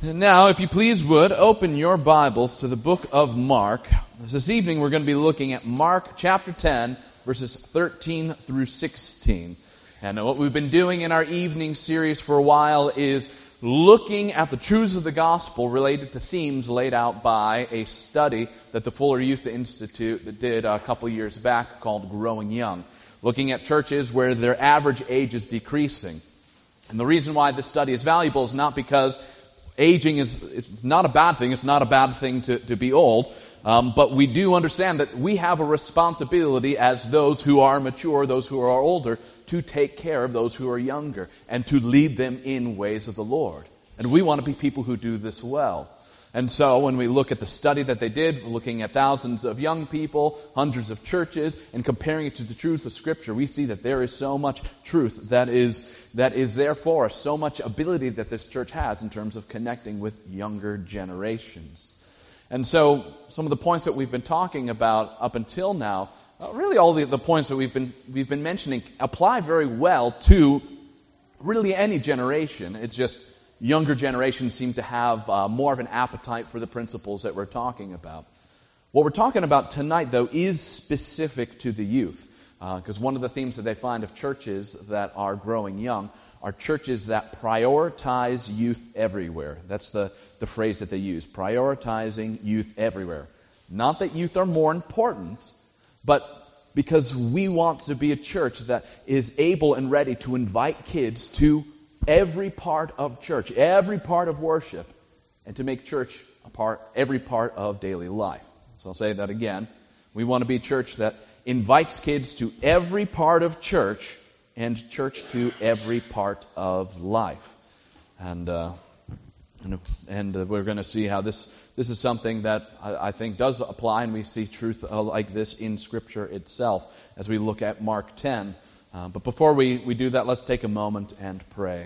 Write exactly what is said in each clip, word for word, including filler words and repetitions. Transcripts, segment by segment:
And now, if you please would, open your Bibles to the book of Mark. This evening we're going to be looking at Mark chapter ten, verses thirteen through sixteen. And what we've been doing in our evening series for a while is looking at the truths of the gospel related to themes laid out by a study that the Fuller Youth Institute did a couple years back called Growing Young, looking at churches where their average age is decreasing. And the reason why this study is valuable is not because aging is it's not a bad thing. It's not a bad thing to, to be old. Um, but we do understand that we have a responsibility as those who are mature, those who are older, to take care of those who are younger and to lead them in ways of the Lord. And we want to be people who do this well. And so when we look at the study that they did, looking at thousands of young people, hundreds of churches, and comparing it to the truth of Scripture, we see that there is so much truth that is that is there for us, so much ability that this church has in terms of connecting with younger generations. And so some of the points that we've been talking about up until now, uh, really all the, the points that we've been we've been mentioning apply very well to really any generation. It's just younger generations seem to have uh, more of an appetite for the principles that we're talking about. What we're talking about tonight, though, is specific to the youth. Because uh, one of the themes that they find of churches that are growing young are churches that prioritize youth everywhere. That's the, the phrase that they use, prioritizing youth everywhere. Not that youth are more important, but because we want to be a church that is able and ready to invite kids to every part of church, every part of worship, and to make church a part, every part of daily life. So I'll say that again. We want to be a church that invites kids to every part of church and church to every part of life. And uh, and, and uh, we're going to see how this, this is something that I, I think does apply, and we see truth uh, like this in Scripture itself as we look at Mark ten. Uh, but before we, we do that, let's take a moment and pray.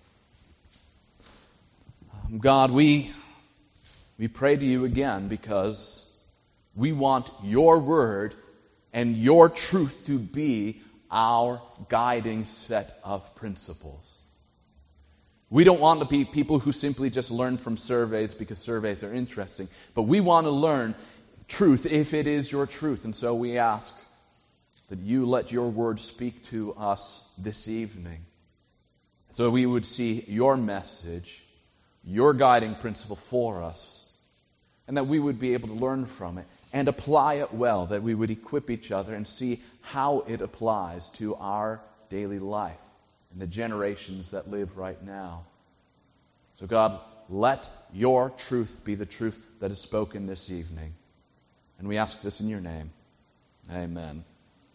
Um, God, we we pray to you again because we want your word and your truth to be our guiding set of principles. We don't want to be people who simply just learn from surveys because surveys are interesting, but we want to learn truth if it is your truth. And so we ask that you let your word speak to us this evening, so we would see your message, your guiding principle for us, and that we would be able to learn from it and apply it well, that we would equip each other and see how it applies to our daily life and the generations that live right now. So God, let your truth be the truth that is spoken this evening. And we ask this in your name. Amen.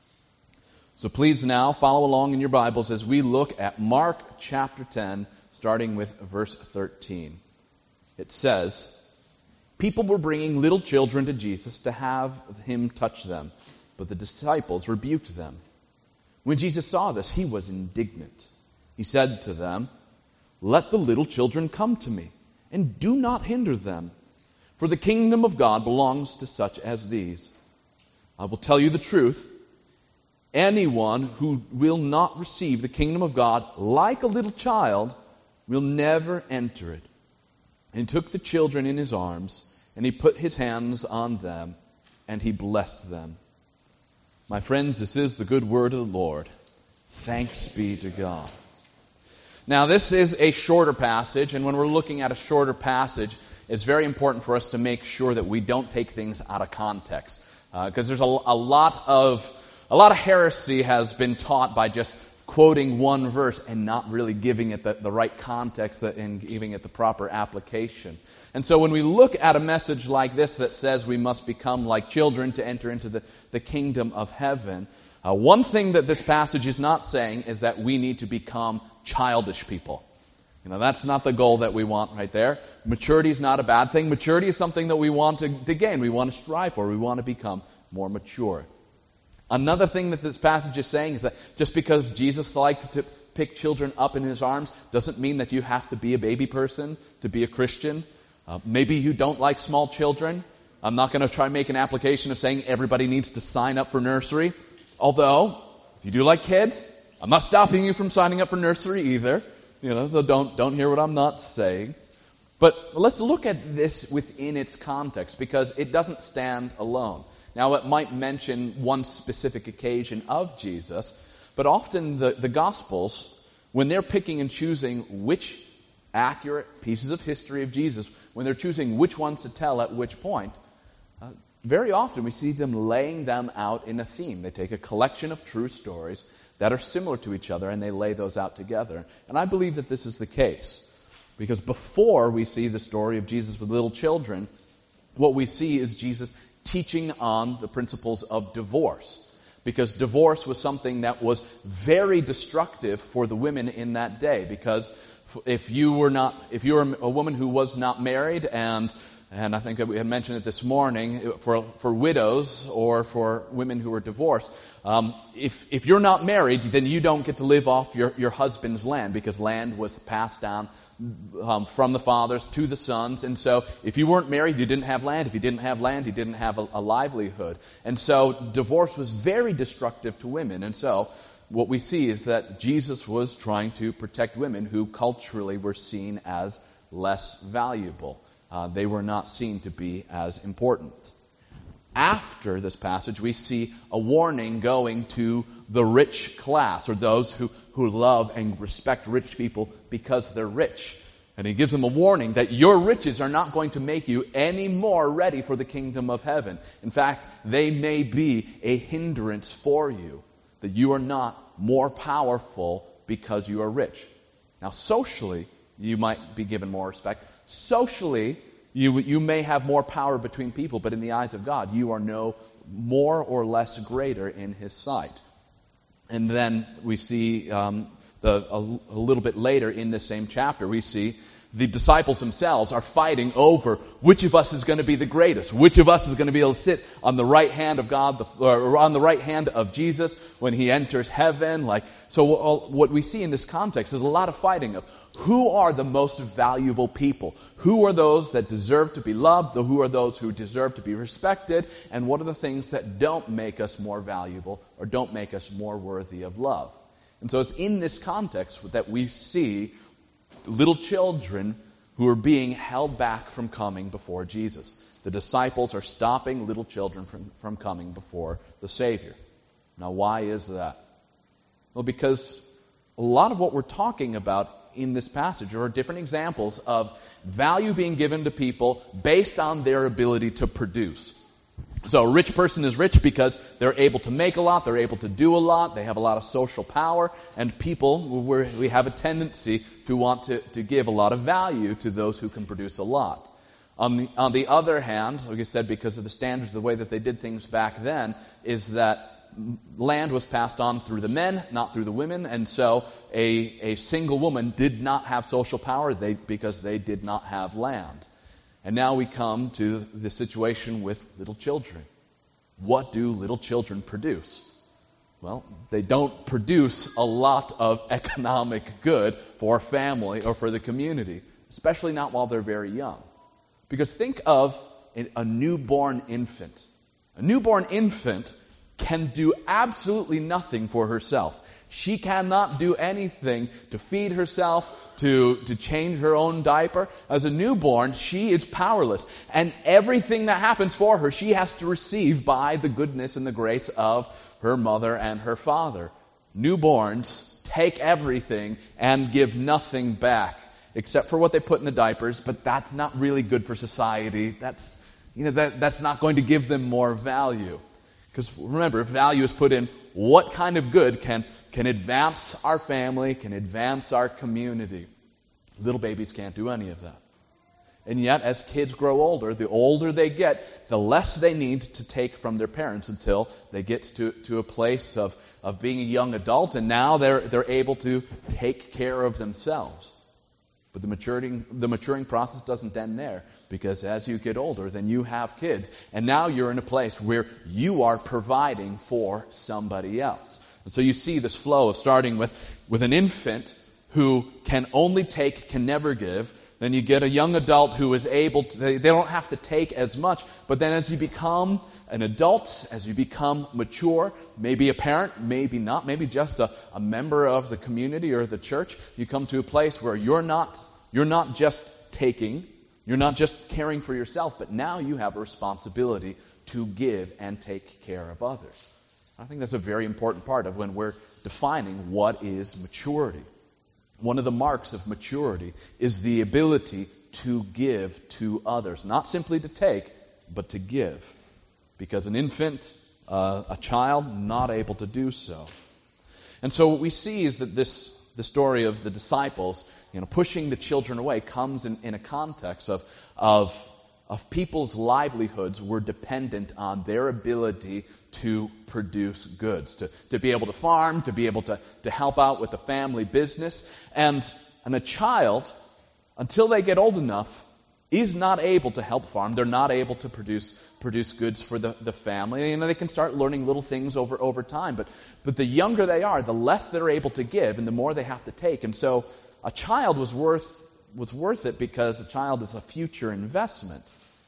So please now follow along in your Bibles as we look at Mark chapter ten, starting with verse thirteen. It says, "People were bringing little children to Jesus to have him touch them, but the disciples rebuked them. When Jesus saw this, he was indignant. He said to them, 'Let the little children come to me, and do not hinder them, for the kingdom of God belongs to such as these. I will tell you the truth. Anyone who will not receive the kingdom of God like a little child will never enter it.' And took the children in his arms, and he put his hands on them, and he blessed them." My friends, this is the good word of the Lord. Thanks be to God. Now, this is a shorter passage, and when we're looking at a shorter passage, it's very important for us to make sure that we don't take things out of context. Because uh, there's a, a lot of a lot of heresy has been taught by just quoting one verse and not really giving it the, the right context and giving it the proper application. And so when we look at a message like this that says we must become like children to enter into the, the kingdom of heaven, uh, one thing that this passage is not saying is that we need to become childish people. You know, that's not the goal that we want right there. Maturity is not a bad thing. Maturity is something that we want to, to gain. We want to strive for. We want to become more mature. Another thing that this passage is saying is that just because Jesus liked to pick children up in his arms doesn't mean that you have to be a baby person to be a Christian. Uh, maybe you don't like small children. I'm not going to try and make an application of saying everybody needs to sign up for nursery. Although, if you do like kids, I'm not stopping you from signing up for nursery either. You know, so don't don't hear what I'm not saying. But let's look at this within its context, because it doesn't stand alone. Now, it might mention one specific occasion of Jesus, but often the, the Gospels, when they're picking and choosing which accurate pieces of history of Jesus, when they're choosing which ones to tell at which point, uh, very often we see them laying them out in a theme. They take a collection of true stories that are similar to each other, and they lay those out together. And I believe that this is the case, because before we see the story of Jesus with little children, what we see is Jesus teaching on the principles of divorce. Because divorce was something that was very destructive for the women in that day. Because if you were not, if you were a woman who was not married, and and I think we had mentioned it this morning, for for widows or for women who were divorced, um, if if you're not married, then you don't get to live off your your husband's land, because land was passed down Um, from the fathers to the sons. And so if you weren't married, you didn't have land. If you didn't have land, you didn't have a, a livelihood. And so divorce was very destructive to women. And so what we see is that Jesus was trying to protect women who culturally were seen as less valuable. Uh, they were not seen to be as important. After this passage, we see a warning going to the rich class, or those who, who love and respect rich people because they're rich. And he gives them a warning that your riches are not going to make you any more ready for the kingdom of heaven. In fact, they may be a hindrance for you, that you are not more powerful because you are rich. Now, socially, you might be given more respect. Socially, You, you may have more power between people, but in the eyes of God, you are no more or less greater in His sight. And then we see um, the, a, a little bit later in this same chapter, we see the disciples themselves are fighting over which of us is going to be the greatest, which of us is going to be able to sit on the right hand of God, or on the right hand of Jesus when He enters heaven. Like, so what we see in this context is a lot of fighting of who are the most valuable people, who are those that deserve to be loved, who are those who deserve to be respected, and what are the things that don't make us more valuable or don't make us more worthy of love. And so it's in this context that we see little children who are being held back from coming before Jesus. The disciples are stopping little children from, from coming before the Savior. Now, why is that? Well, because a lot of what we're talking about in this passage are different examples of value being given to people based on their ability to produce. So a rich person is rich because they're able to make a lot, they're able to do a lot, they have a lot of social power, and people, we're, we have a tendency to want to, to give a lot of value to those who can produce a lot. On the, on the other hand, like I said, because of the standards, the way that they did things back then, is that land was passed on through the men, not through the women, and so a, a single woman did not have social power they, because they did not have land. And now we come to the situation with little children. What do little children produce? Well, they don't produce a lot of economic good for a family or for the community, especially not while they're very young. Because think of a newborn infant. A newborn infant can do absolutely nothing for herself. She cannot do anything to feed herself, to, to change her own diaper. As a newborn, she is powerless. And everything that happens for her, she has to receive by the goodness and the grace of her mother and her father. Newborns take everything and give nothing back, except for what they put in the diapers, but that's not really good for society. That's, you know, that, that's not going to give them more value. Because remember, value is put in what kind of good can, can advance our family, can advance our community. Little babies can't do any of that. And yet, as kids grow older, the older they get, the less they need to take from their parents until they get to, to a place of, of being a young adult, and now they're, they're able to take care of themselves. But the maturing, the maturing process doesn't end there, because as you get older, then you have kids, and now you're in a place where you are providing for somebody else. And so you see this flow of starting with, with an infant who can only take, can never give. Then you get a young adult who is able to, they, they don't have to take as much, but then as you become an adult, as you become mature, maybe a parent, maybe not, maybe just a, a member of the community or the church, you come to a place where you're not, you're not just taking, you're not just caring for yourself, but now you have a responsibility to give and take care of others. I think that's a very important part of when we're defining what is maturity. One of the marks of maturity is the ability to give to others. Not simply to take, but to give. Because an infant, uh, a child, not able to do so. And so what we see is that this the story of the disciples, you know, pushing the children away comes in, in a context of, of, of people's livelihoods were dependent on their ability to produce goods, to, to be able to farm, to be able to, to help out with the family business. And, and a child, until they get old enough, is not able to help farm. They're not able to produce produce goods for the, the family. You know, they can start learning little things over, over time. But, but the younger they are, the less they're able to give and the more they have to take. And so a child was worth was worth it because a child is a future investment.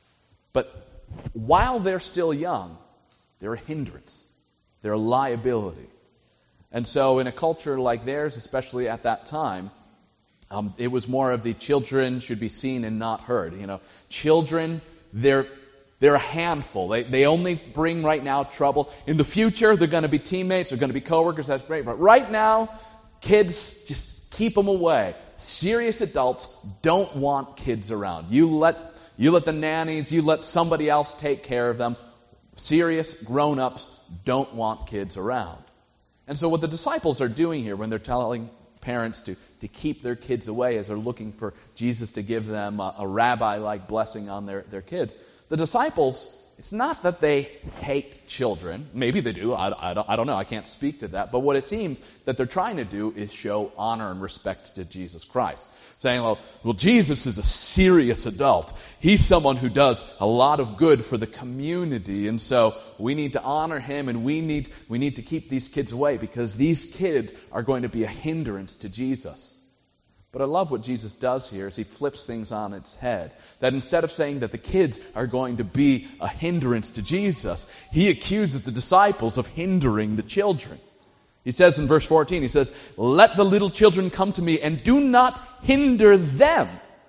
But while they're still young, they're a hindrance. They're a liability. And so in a culture like theirs, especially at that time, um, it was more of the children should be seen and not heard. You know, children, they're they're a handful. They they only bring right now trouble. In the future, they're going to be teammates. They're going to be coworkers. That's great. But right now, kids, just keep them away. Serious adults don't want kids around. You let you let the nannies, you let somebody else take care of them. Serious grown-ups don't want kids around. And so what the disciples are doing here when they're telling parents to, to keep their kids away as they're looking for Jesus to give them a, a rabbi-like blessing on their, their kids, the disciples, it's not that they hate children. Maybe they do. I, I, don't, I don't know. I can't speak to that. But what it seems that they're trying to do is show honor and respect to Jesus Christ. Saying, well, well, Jesus is a serious adult. He's someone who does a lot of good for the community. And so we need to honor him and we need, we need to keep these kids away because these kids are going to be a hindrance to Jesus. But I love what Jesus does here is he flips things on its head. That instead of saying that the kids are going to be a hindrance to Jesus, he accuses the disciples of hindering the children. He says in verse fourteen, he says, "Let the little children come to me and do not hinder them,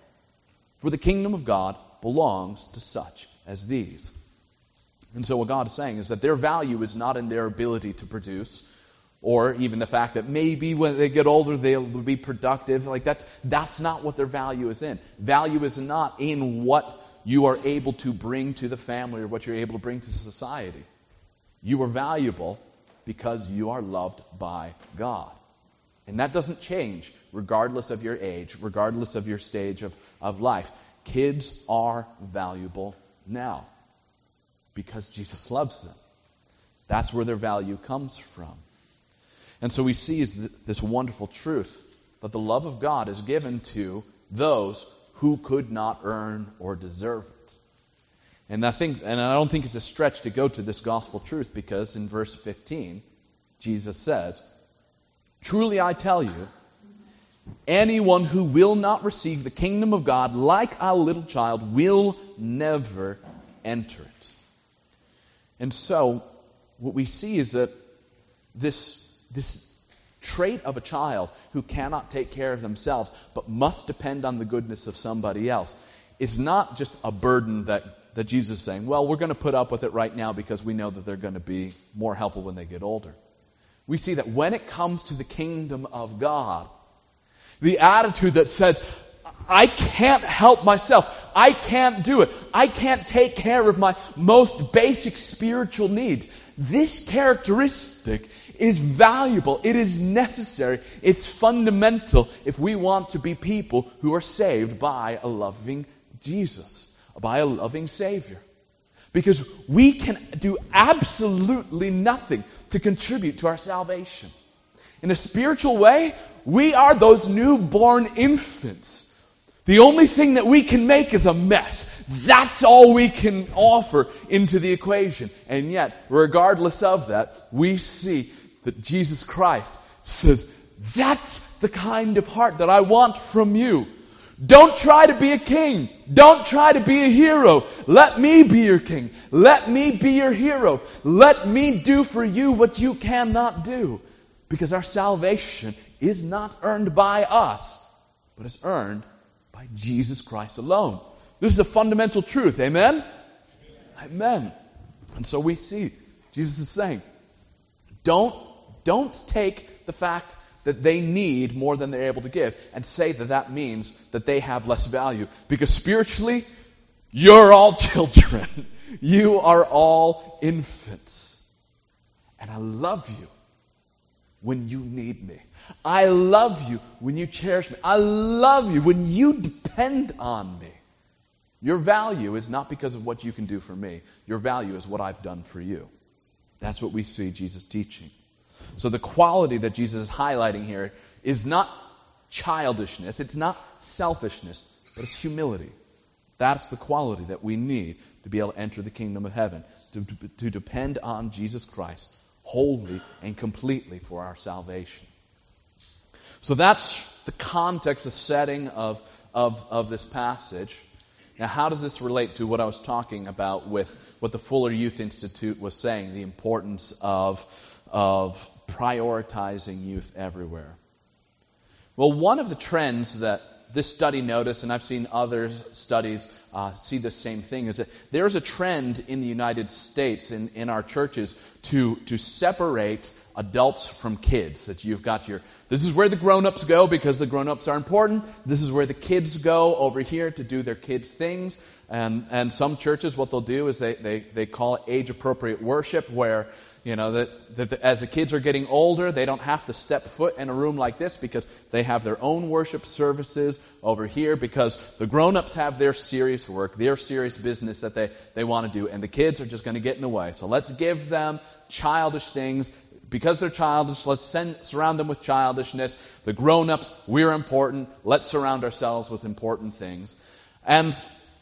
for the kingdom of God belongs to such as these." And so what God is saying is that their value is not in their ability to produce, or even the fact that maybe when they get older they'll be productive. Like that's that's not what their value is in. Value is not in what you are able to bring to the family or what you're able to bring to society. You are valuable because you are loved by God. And that doesn't change regardless of your age, regardless of your stage of, of life. Kids are valuable now because Jesus loves them. That's where their value comes from. And so we see is this wonderful truth that the love of God is given to those who could not earn or deserve it. And I think, and I don't think it's a stretch to go to this gospel truth because in verse fifteen, Jesus says, "Truly I tell you, anyone who will not receive the kingdom of God like a little child will never enter it." And so what we see is that this This trait of a child who cannot take care of themselves but must depend on the goodness of somebody else is not just a burden that, that Jesus is saying, well, we're going to put up with it right now because we know that they're going to be more helpful when they get older. We see that when it comes to the kingdom of God, the attitude that says, I can't help myself. I can't do it. I can't take care of my most basic spiritual needs. This characteristic is valuable. It is necessary. It's fundamental if we want to be people who are saved by a loving Jesus, by a loving Savior. Because we can do absolutely nothing to contribute to our salvation. In a spiritual way, we are those newborn infants. The only thing that we can make is a mess. That's all we can offer into the equation. And yet, regardless of that, we see that Jesus Christ says, that's the kind of heart that I want from you. Don't try to be a king. Don't try to be a hero. Let me be your king. Let me be your hero. Let me do for you what you cannot do. Because our salvation is not earned by us, but is earned by by Jesus Christ alone. This is a fundamental truth. Amen? Amen. And so we see Jesus is saying, don't, don't take the fact that they need more than they're able to give and say that that means that they have less value. Because spiritually, you're all children. You are all infants. And I love you when you need me. I love you when you cherish me. I love you when you depend on me. Your value is not because of what you can do for me. Your value is what I've done for you. That's what we see Jesus teaching. So the quality that Jesus is highlighting here is not childishness. It's not selfishness, but it's humility. That's the quality that we need to be able to enter the kingdom of heaven, to, to, to depend on Jesus Christ wholly and completely for our salvation. So that's the context, the setting of, of, of this passage. Now, how does this relate to what I was talking about with what the Fuller Youth Institute was saying, the importance of, of prioritizing youth everywhere? Well, one of the trends that this study noticed, and I've seen other studies uh, see the same thing, is that there's a trend in the United States, in, in our churches, to, to separate adults from kids. That you've got your, this is where the grown-ups go because the grown-ups are important. This is where the kids go over here to do their kids' things. And and some churches, what they'll do is they, they, they call it age-appropriate worship, where You know, that, that the, as the kids are getting older, they don't have to step foot in a room like this because they have their own worship services over here, because the grown-ups have their serious work, their serious business that they, they want to do, and the kids are just going to get in the way. So let's give them childish things. Because they're childish, let's send, surround them with childishness. The grown-ups, we're important. Let's surround ourselves with important things. And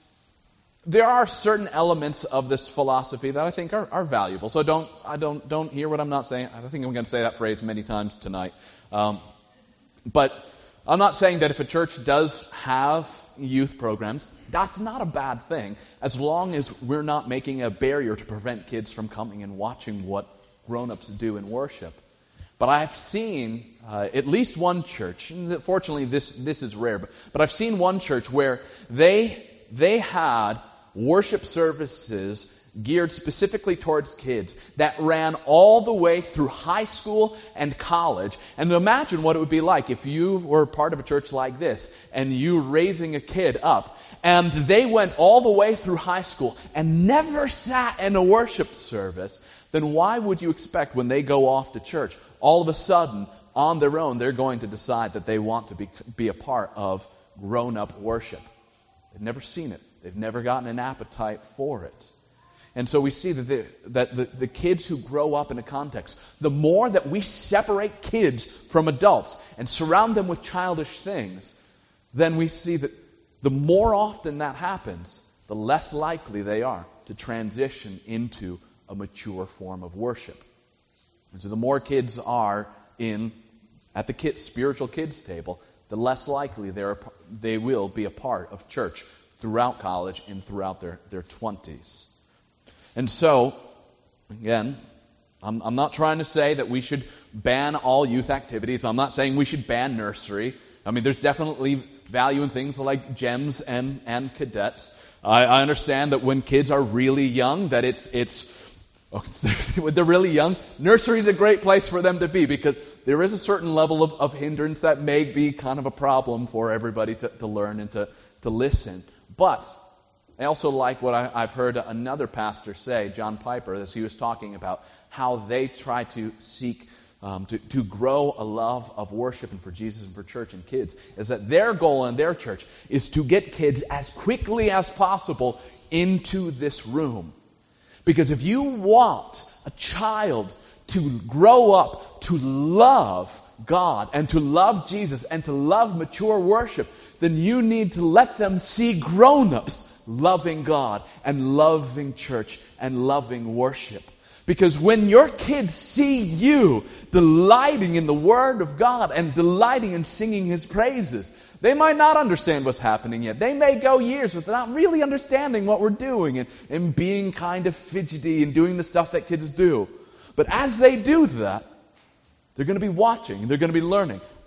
there are certain elements of this philosophy that I think are, are valuable. So don't, I don't, don't hear what I'm not saying. I think I'm going to say that phrase many times tonight. Um, but I'm not saying that if a church does have youth programs, that's not a bad thing, as long as we're not making a barrier to prevent kids from coming and watching what grown-ups do in worship. But I've seen uh, at least one church, and fortunately this this is rare, but, but I've seen one church where they they had worship services geared specifically towards kids that ran all the way through high school and college. And imagine what it would be like if you were part of a church like this and you raising a kid up and they went all the way through high school and never sat in a worship service. Then why would you expect when they go off to church, all of a sudden, on their own, they're going to decide that they want to be, be a part of grown-up worship? They've never seen it. They've never gotten an appetite for it. And so we see that, the, that the, the kids who grow up in a context, the more that we separate kids from adults and surround them with childish things, then we see that the more often that happens, the less likely they are to transition into a mature form of worship. And so the more kids are in at the kids, spiritual kids table, the less likely they're, they will be a part of church throughout college and throughout their, their twenties. And so, again, I'm, I'm not trying to say that we should ban all youth activities. I'm not saying we should ban nursery. I mean, there's definitely value in things like GEMS and, and cadets. I, I understand that when kids are really young, that it's it's when they're really young, nursery is a great place for them to be, because there is a certain level of, of hindrance that may be kind of a problem for everybody to, to learn and to, to listen. But I also like what I, I've heard another pastor say, John Piper, as he was talking about how they try to seek um, to, to grow a love of worship and for Jesus and for church and kids, is that their goal in their church is to get kids as quickly as possible into this room. Because if you want a child to grow up to love God and to love Jesus and to love mature worship, then you need to let them see grown-ups loving God and loving church and loving worship. Because when your kids see you delighting in the Word of God and delighting in singing His praises, they might not understand what's happening yet. They may go years without really understanding what we're doing and, and being kind of fidgety and doing the stuff that kids do. But as they do that, they're going to be watching and they're going to be learning.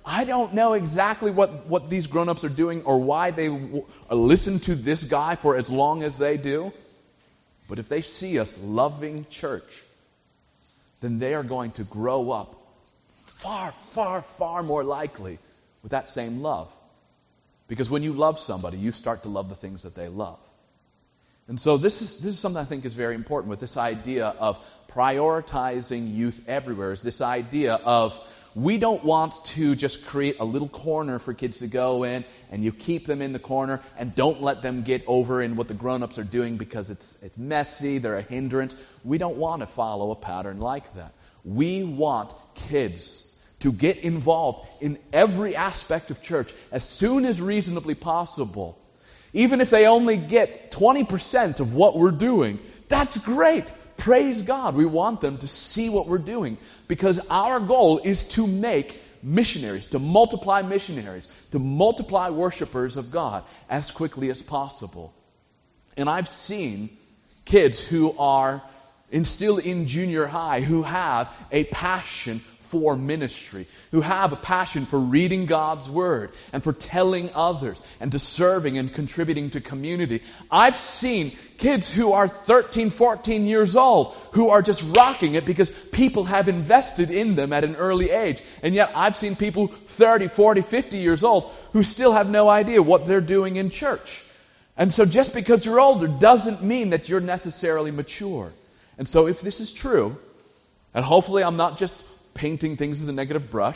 I don't know exactly what, what these grown-ups are doing or why they w- listen to this guy for as long as they do. But if they see us loving church, then they are going to grow up far, far, far more likely with that same love. Because when you love somebody, you start to love the things that they love. And so this is this is something I think is very important with this idea of prioritizing youth everywhere, is this idea of we don't want to just create a little corner for kids to go in and you keep them in the corner and don't let them get over in what the grown-ups are doing because it's it's messy, they're a hindrance. We don't want to follow a pattern like that. We want kids to get involved in every aspect of church as soon as reasonably possible. Even if they only get twenty percent of what we're doing, that's great. Praise God. We want them to see what we're doing because our goal is to make missionaries, to multiply missionaries, to multiply worshipers of God as quickly as possible. And I've seen kids who are in, still in junior high who have a passion for ministry, who have a passion for reading God's Word and for telling others and to serving and contributing to community. I've seen kids who are thirteen, fourteen years old who are just rocking it because people have invested in them at an early age. And yet I've seen people thirty, forty, fifty years old who still have no idea what they're doing in church. And so just because you're older doesn't mean that you're necessarily mature. And so if this is true, and hopefully I'm not just painting things with a negative brush,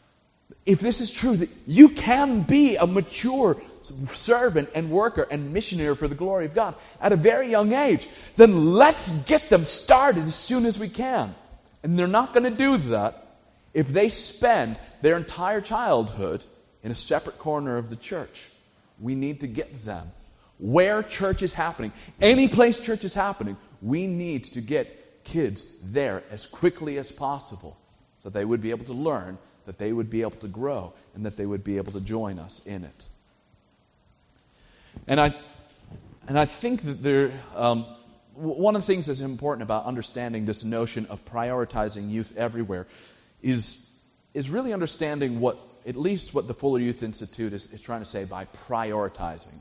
if this is true, that you can be a mature servant and worker and missionary for the glory of God at a very young age, then let's get them started as soon as we can. And they're not going to do that if they spend their entire childhood in a separate corner of the church. We need to get them where church is happening. Any place church is happening, we need to get kids there as quickly as possible, so that they would be able to learn, that they would be able to grow, and that they would be able to join us in it. And I, and I think that there, um, one of the things that's important about understanding this notion of prioritizing youth everywhere is is really understanding what, at least what the Fuller Youth Institute is, is trying to say by prioritizing.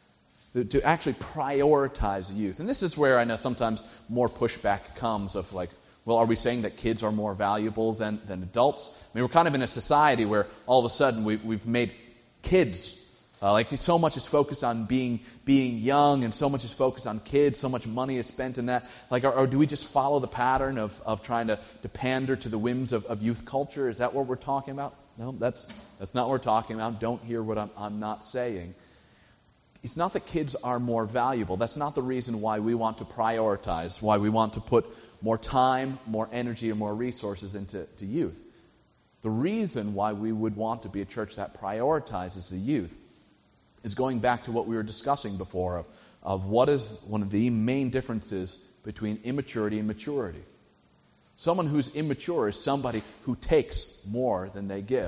To actually prioritize youth. And this is where I know sometimes more pushback comes of like, well, are we saying that kids are more valuable than, than adults? I mean, we're kind of in a society where all of a sudden we, we've made kids, uh, like so much is focused on being being young and so much is focused on kids, so much money is spent in that. Like, or, or do we just follow the pattern of, of trying to, to pander to the whims of, of youth culture? Is that what we're talking about? No, that's that's not what we're talking about. Don't hear what I'm, I'm not saying. It's not that kids are more valuable. That's not the reason why we want to prioritize, why we want to put more time, more energy, or more resources into to youth. The reason why we would want to be a church that prioritizes the youth is going back to what we were discussing before of, of what is one of the main differences between immaturity and maturity. Someone who's immature is somebody who takes more than they give.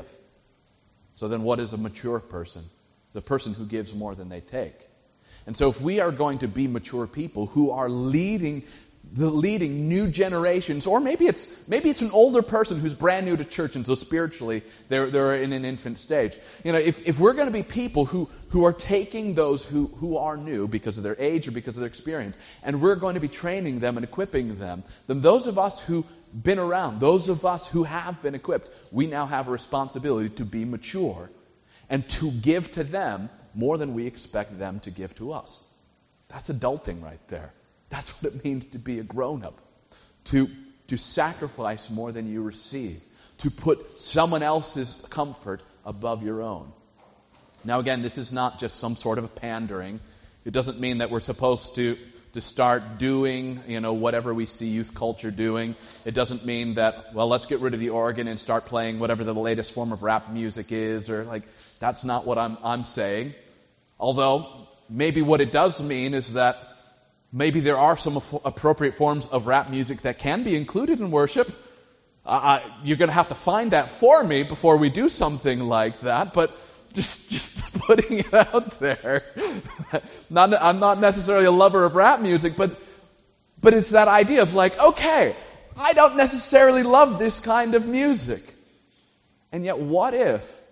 So then what is a mature person? The person who gives more than they take. And so if we are going to be mature people who are leading the leading new generations, or maybe it's maybe it's an older person who's brand new to church and so spiritually they're they're in an infant stage. You know, if, if we're going to be people who, who are taking those who, who are new because of their age or because of their experience, and we're going to be training them and equipping them, then those of us who've been around, those of us who have been equipped, we now have a responsibility to be mature and to give to them more than we expect them to give to us. That's adulting right there. That's what it means to be a grown-up. To, to sacrifice more than you receive. To put someone else's comfort above your own. Now again, this is not just some sort of a pandering. It doesn't mean that we're supposed to, to start doing, you know, whatever we see youth culture doing. It doesn't mean that, well, let's get rid of the organ and start playing whatever the latest form of rap music is, or like, that's not what I'm, I'm saying. Although, maybe what it does mean is that maybe there are some appropriate forms of rap music that can be included in worship. Uh, you're going to have to find that for me before we do something like that, but just just putting it out there. not, I'm not necessarily a lover of rap music, but but it's that idea of like, okay, I don't necessarily love this kind of music. And yet what if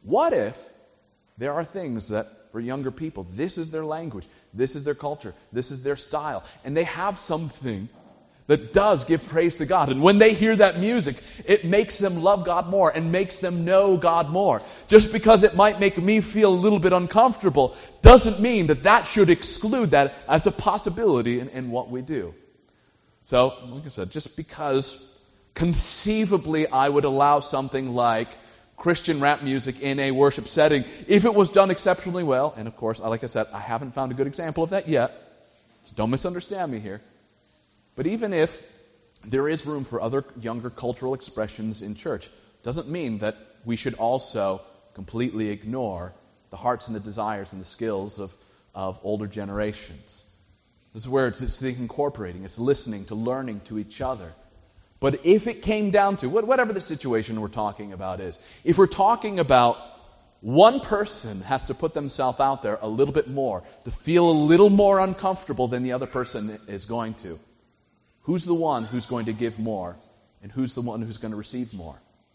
What if there are things that, for younger people, this is their language, this is their culture, this is their style, and they have something that does give praise to God. And when they hear that music, it makes them love God more and makes them know God more. Just because it might make me feel a little bit uncomfortable doesn't mean that that should exclude that as a possibility in, in what we do. So, like I said, just because conceivably I would allow something like Christian rap music in a worship setting, if it was done exceptionally well, and of course, like I said, I haven't found a good example of that yet, so don't misunderstand me here. But even if there is room for other younger cultural expressions in church, doesn't mean that we should also completely ignore the hearts and the desires and the skills of, of older generations. This is where it's, it's incorporating, it's listening to learning to each other. But if it came down to, whatever the situation we're talking about is, if we're talking about one person has to put themselves out there a little bit more to feel a little more uncomfortable than the other person is going to, who's the one who's going to give more, and who's the one who's going to receive more?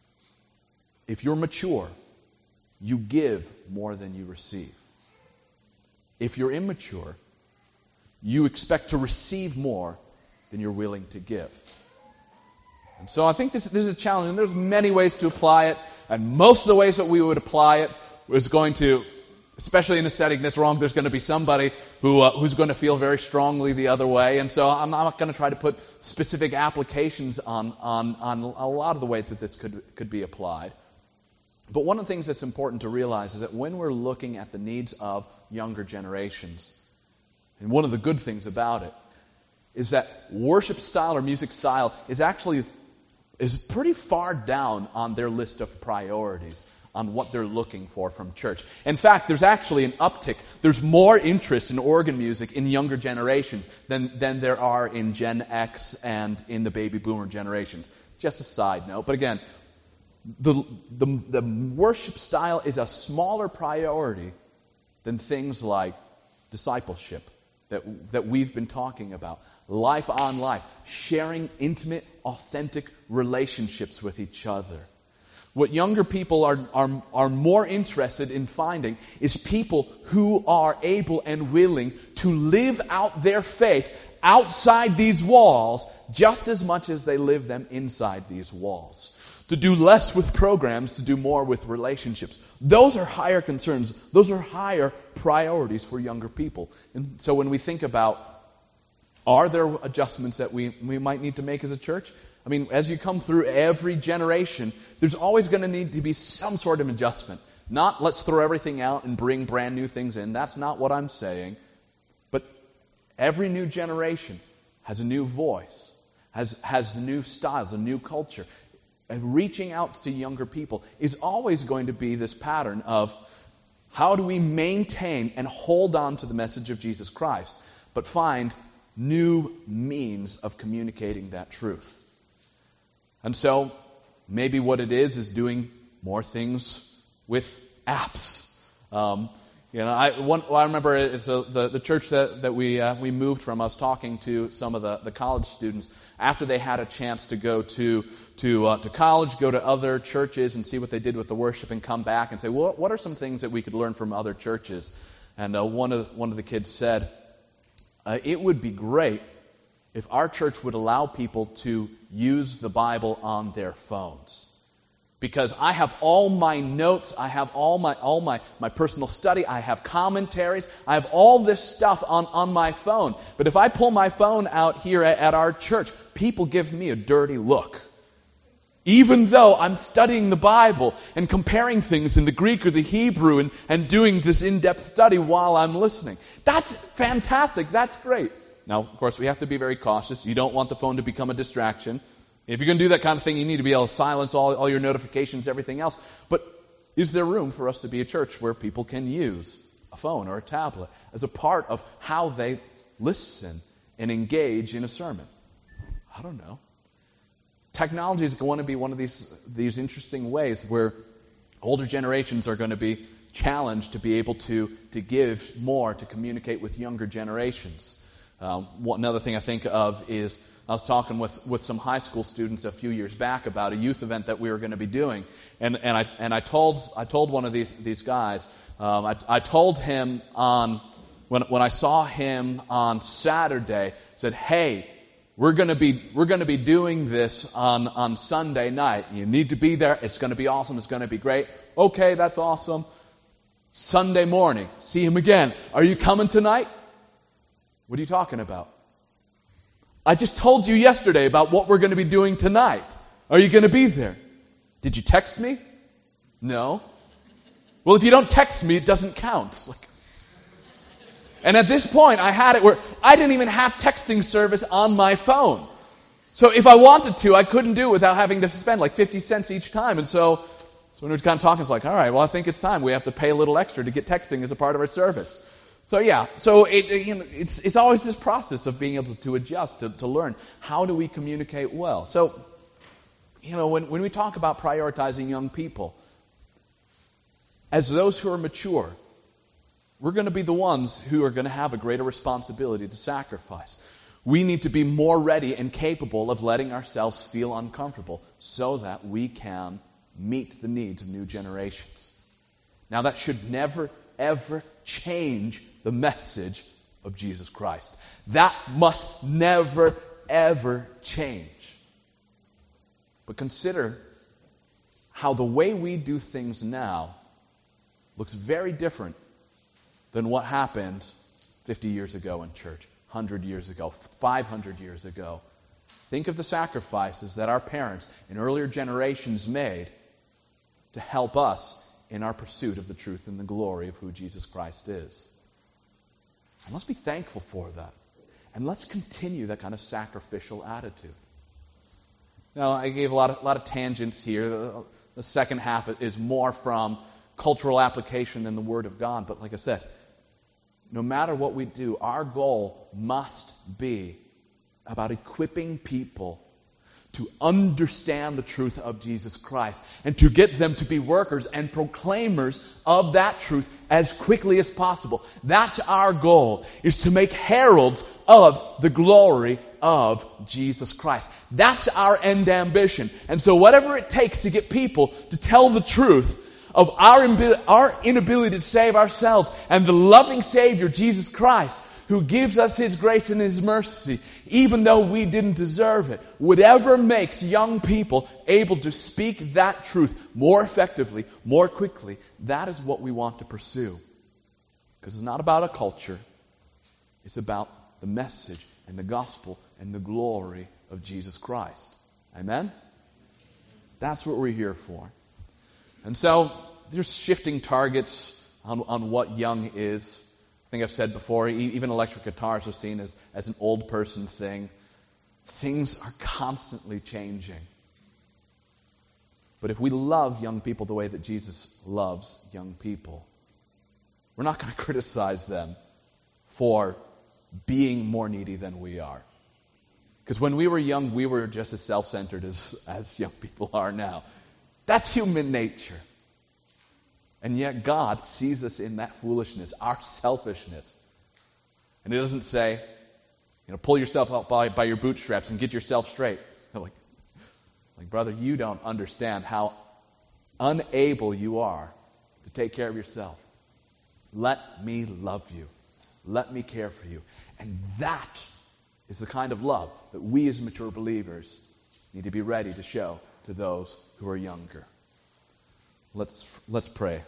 If you're mature, you give more than you receive. If you're immature, you expect to receive more than you're willing to give. And so I think this, this is a challenge, and there's many ways to apply it, and most of the ways that we would apply it is going to, especially in a setting that's wrong, there's going to be somebody who uh, who's going to feel very strongly the other way. And so I'm not going to try to put specific applications on, on, on a lot of the ways that this could, could be applied. But one of the things that's important to realize is that when we're looking at the needs of younger generations, and one of the good things about it is that worship style or music style is actually is pretty far down on their list of priorities on what they're looking for from church. In fact, there's actually an uptick. There's more interest in organ music in younger generations than, than there are in Gen X and in the baby boomer generations. Just a side note. But again, the, the, the worship style is a smaller priority than things like discipleship that, that we've been talking about. Life on life. Sharing intimate, authentic relationships with each other. What younger people are, are, are more interested in finding is people who are able and willing to live out their faith outside these walls just as much as they live them inside these walls. To do less with programs, to do more with relationships. Those are higher concerns. Those are higher priorities for younger people. And so when we think about, are there adjustments that we, we might need to make as a church? I mean, as you come through every generation, there's always going to need to be some sort of adjustment. Not let's throw everything out and bring brand new things in. That's not what I'm saying. But every new generation has a new voice, has, has new styles, a new culture. And reaching out to younger people is always going to be this pattern of how do we maintain and hold on to the message of Jesus Christ, but find new means of communicating that truth. And so, maybe what it is is doing more things with apps. Um, you know, I one, well, I remember it's a, the the church that that we uh, we moved from. I was talking to some of the, the college students after they had a chance to go to to uh, to college, go to other churches, and see what they did with the worship, and come back and say, well, what are some things that we could learn from other churches? And uh, one of one of the kids said, uh, it would be great if our church would allow people to use the Bible on their phones. Because I have all my notes, I have all my all my, my personal study, I have commentaries, I have all this stuff on, on my phone. But if I pull my phone out here at, at our church, people give me a dirty look. Even though I'm studying the Bible and comparing things in the Greek or the Hebrew and, and doing this in-depth study while I'm listening. That's fantastic, that's great. Now, of course, we have to be very cautious. You don't want the phone to become a distraction. If you're going to do that kind of thing, you need to be able to silence all, all your notifications, everything else. But is there room for us to be a church where people can use a phone or a tablet as a part of how they listen and engage in a sermon? I don't know. Technology is going to be one of these, these interesting ways where older generations are going to be challenged to be able to, to give more, to communicate with younger generations. Um, one, another thing I think of is I was talking with, with some high school students a few years back about a youth event that we were going to be doing, and, and I and I told I told one of these these guys, um, I, I told him on when when I saw him on Saturday, said, hey, we're going to be we're going to be doing this on on Sunday night. You need to be there. It's going to be awesome. It's going to be great. Okay, that's awesome. Sunday morning, see him again. Are you coming tonight? What are you talking about? I just told you yesterday about what we're going to be doing tonight. Are you going to be there? Did you text me? No. Well, if you don't text me, it doesn't count. Like, and at this point, I had it where I didn't even have texting service on my phone. So if I wanted to, I couldn't do it without having to spend like fifty cents each time. And so, so when we were kind of talking, it's like, all right, well, I think it's time. We have to pay a little extra to get texting as a part of our service. So yeah, so it, it, you know, it's it's always this process of being able to adjust, to, to learn how do we communicate well. So, you know, when, when we talk about prioritizing young people, as those who are mature, we're going to be the ones who are going to have a greater responsibility to sacrifice. We need to be more ready and capable of letting ourselves feel uncomfortable so that we can meet the needs of new generations. Now, that should never, ever change the message of Jesus Christ. That must never, ever change. But consider how the way we do things now looks very different than what happened fifty years ago in church, one hundred years ago, five hundred years ago. Think of the sacrifices that our parents in earlier generations made to help us in our pursuit of the truth and the glory of who Jesus Christ is. And let's be thankful for that. And let's continue that kind of sacrificial attitude. Now, I gave a lot of, a lot of tangents here. The, the second half is more from cultural application than the Word of God. But like I said, no matter what we do, our goal must be about equipping people to understand the truth of Jesus Christ and to get them to be workers and proclaimers of that truth as quickly as possible. That's our goal, is to make heralds of the glory of Jesus Christ. That's our end ambition. And so whatever it takes to get people to tell the truth of our, our inability to save ourselves and the loving Savior, Jesus Christ, who gives us His grace and His mercy, even though we didn't deserve it. Whatever makes young people able to speak that truth more effectively, more quickly, that is what we want to pursue. Because it's not about a culture. It's about the message and the gospel and the glory of Jesus Christ. Amen? That's what we're here for. And so, there's shifting targets on, on what young is. I think I've said before, even electric guitars are seen as, as an old person thing. Things are constantly changing. But if we love young people the way that Jesus loves young people, we're not going to criticize them for being more needy than we are. Because when we were young, we were just as self-centered as, as young people are now. That's human nature. And yet God sees us in that foolishness, our selfishness. And He doesn't say, you know, pull yourself up by, by your bootstraps and get yourself straight. Like, like, brother, you don't understand how unable you are to take care of yourself. Let me love you. Let me care for you. And that is the kind of love that we as mature believers need to be ready to show to those who are younger. Let's let's pray.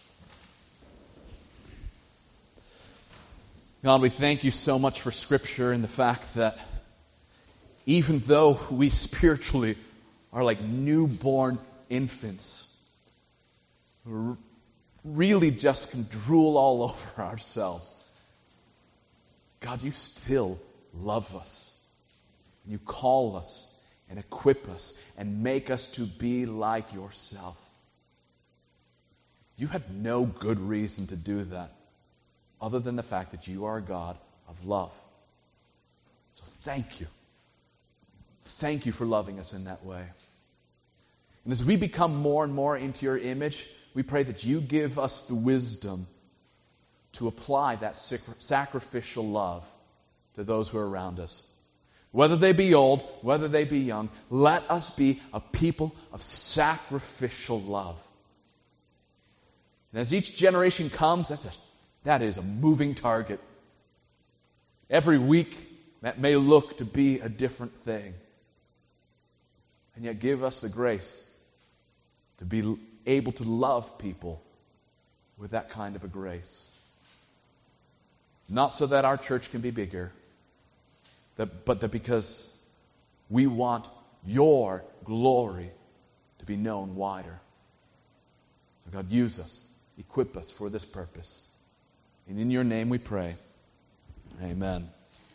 God, we thank you so much for Scripture and the fact that even though we spiritually are like newborn infants, we really just can drool all over ourselves, God, you still love us. You call us and equip us and make us to be like yourself. You had no good reason to do that other than the fact that you are a God of love. So thank you. Thank you for loving us in that way. And as we become more and more into your image, we pray that you give us the wisdom to apply that sacrificial love to those who are around us. Whether they be old, whether they be young, let us be a people of sacrificial love. And as each generation comes, that's a, that is a moving target. Every week, that may look to be a different thing. And yet give us the grace to be able to love people with that kind of a grace. Not so that our church can be bigger, that, but that because we want your glory to be known wider. So God, use us, equip us for this purpose. And in your name we pray. Amen.